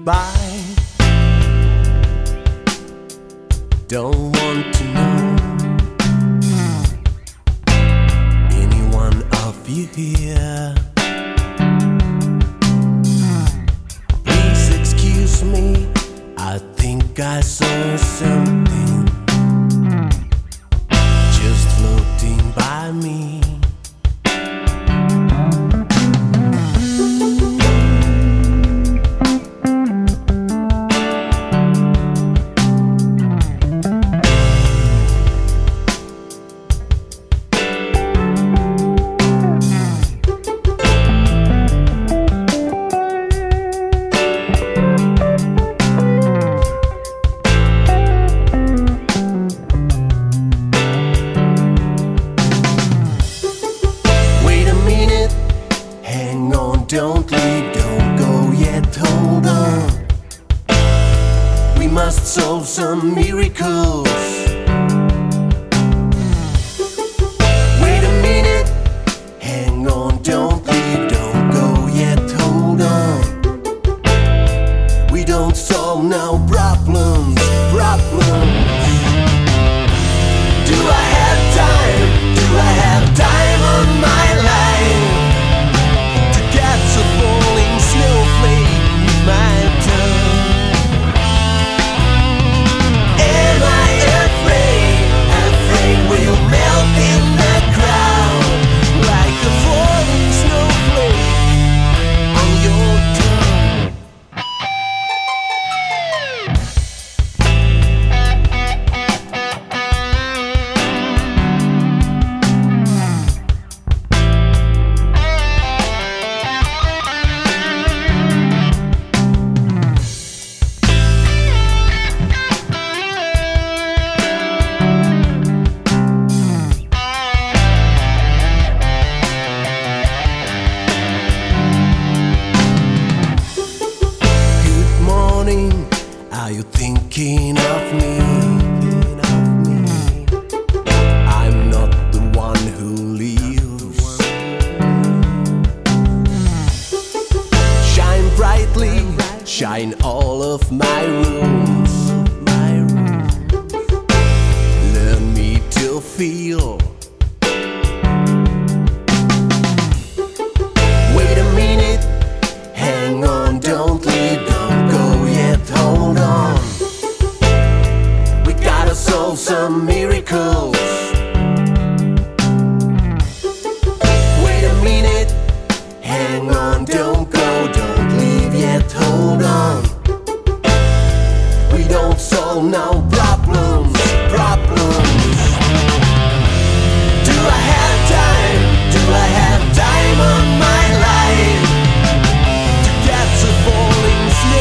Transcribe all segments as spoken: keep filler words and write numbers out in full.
goodbye. Don't want to know any one of you here. Please excuse me, I think I saw something just floating by me. Don't leave, don't go yet, hold on. We must solve some miracles. Wait a minute, hang on, don't leave, don't go yet, hold on. We don't solve no problems, problems. Do I have time? Do I have time on my life? Falling snowflake with my tongue. Am I afraid? Afraid we'll melt in the crowd like a falling snowflake on your tongue. Are you thinking of me? I'm not the one who leaves. Shine brightly, shine all of my rooms. Learn me to feel. Wait a minute, hang on, don't leave, don't go yet, hold on. We gotta solve some miracles. Wait a minute, hang on, don't go, don't leave yet, hold on. We don't solve no problems, problems. Do I have time? Do I have time on my life to catch a falling snowflake?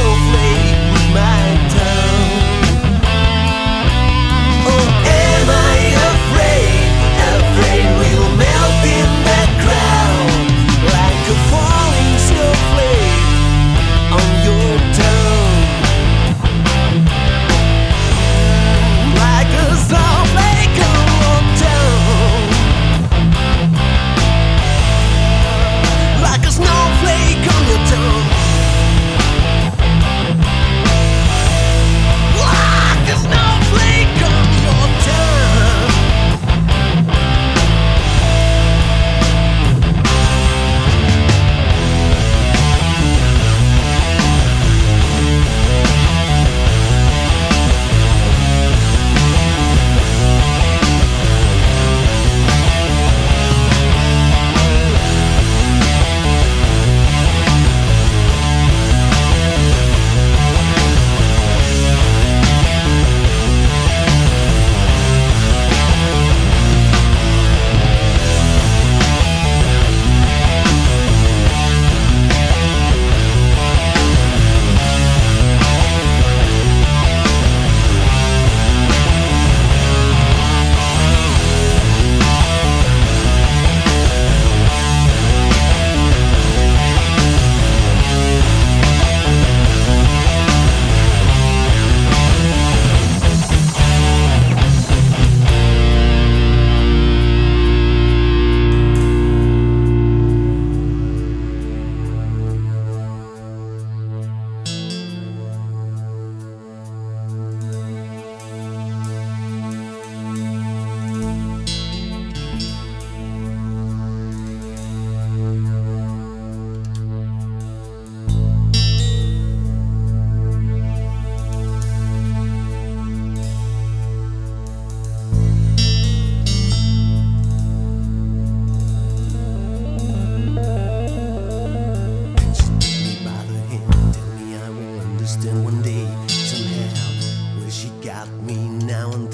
lost, and one day somehow, well, she got me now and